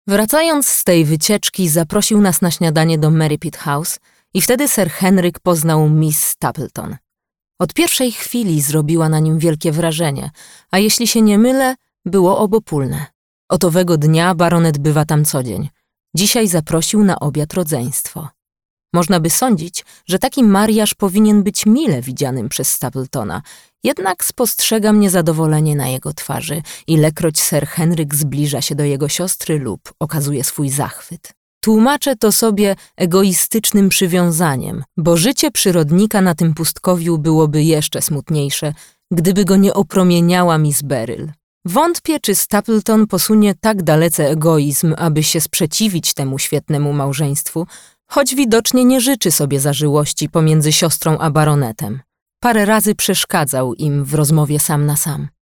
Wracając z tej wycieczki, zaprosił nas na śniadanie do Merripit House i wtedy Sir Henryk poznał Miss Stapleton. Od pierwszej chwili zrobiła na nim wielkie wrażenie, a jeśli się nie mylę, było obopólne. Od owego dnia baronet bywa tam co dzień. Dzisiaj zaprosił na obiad rodzeństwo. Można by sądzić, że taki mariaż powinien być mile widzianym przez Stapletona, jednak spostrzegam niezadowolenie na jego twarzy, ilekroć Sir Henryk zbliża się do jego siostry lub okazuje swój zachwyt. Tłumaczę to sobie egoistycznym przywiązaniem, bo życie przyrodnika na tym pustkowiu byłoby jeszcze smutniejsze, gdyby go nie opromieniała Miss Beryl. Wątpię, czy Stapleton posunie tak dalece egoizm, aby się sprzeciwić temu świetnemu małżeństwu, choć widocznie nie życzy sobie zażyłości pomiędzy siostrą a baronetem. Parę razy przeszkadzał im w rozmowie sam na sam.